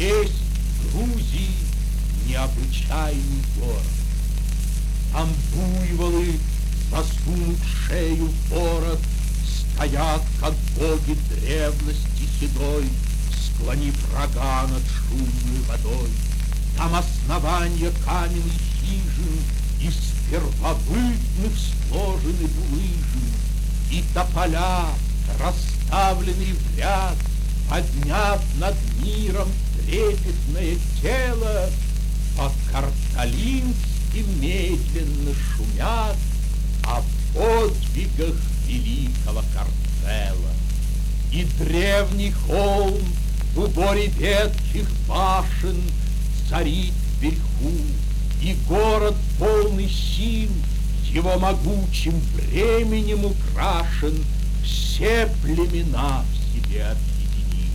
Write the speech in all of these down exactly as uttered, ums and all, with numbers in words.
есть Грузии необычайный город. Там буйволы засунут шею в ворот, стоят, как боги древности седой, склонив рога над шумной водой. Там основания каменных хижин из первобытных сложены булыжин, и тополя, расставленные в ряд, подняв над миром трепетное тело, по-карталински медленно шумят о подвигах великого Карцела. И древний холм в уборе ветхих башен царит вверху, и город полный сил его могучим бременем украшен, все племена в себе объединив.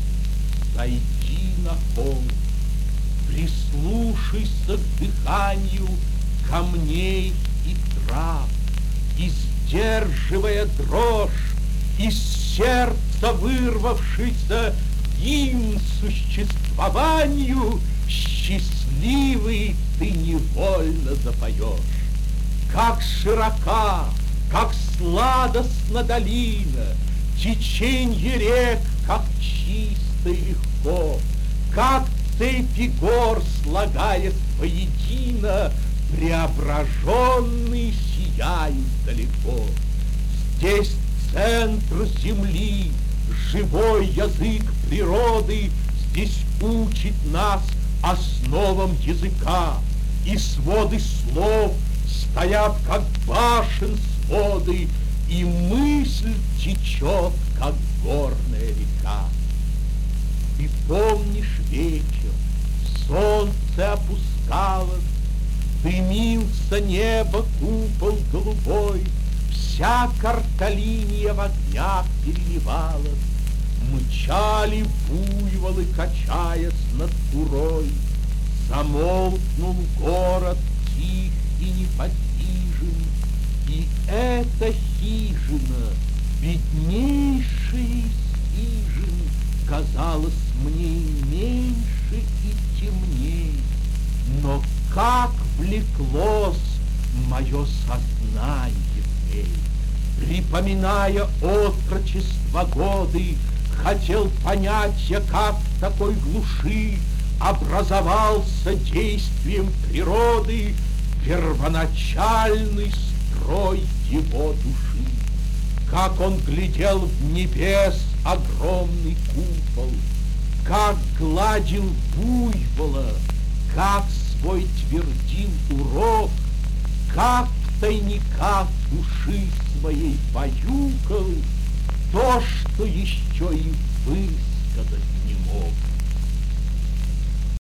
Зайди на холм, прислушайся к дыханию камней и трав, и, сдерживая дрожь, из сердца вырвавшийся гимн существованию, счастливый ты невольно запоешь. Как широка, как сладостна долина, теченье рек, как чисто и легко, как цепи гор, слагаясь воедино, преображенный сияет далеко. Здесь центр земли, живой язык природы, здесь учит нас основам языка, и своды слов стоят, как башен своды, и мысль течет, как горная река. Ты помнишь вечер, солнце опускалось, дымился небо купол голубой, вся Карталиния в огнях переливалась, мчали буйволы, качаясь над Турой. Замолкнул город тих и неподвижен, и эта хижина, беднейшая из хижин, казалась мне меньше и темней. Но как влеклось мое сознание в ней, припоминая отрочество годы, хотел понять я, как в такой глуши образовался действием природы первоначальный строй его души. Как он глядел в небес огромный купол, как гладил буйвола, как свой твердил урок, как в тайниках души своей баюкал то, что еще и высказать не мог.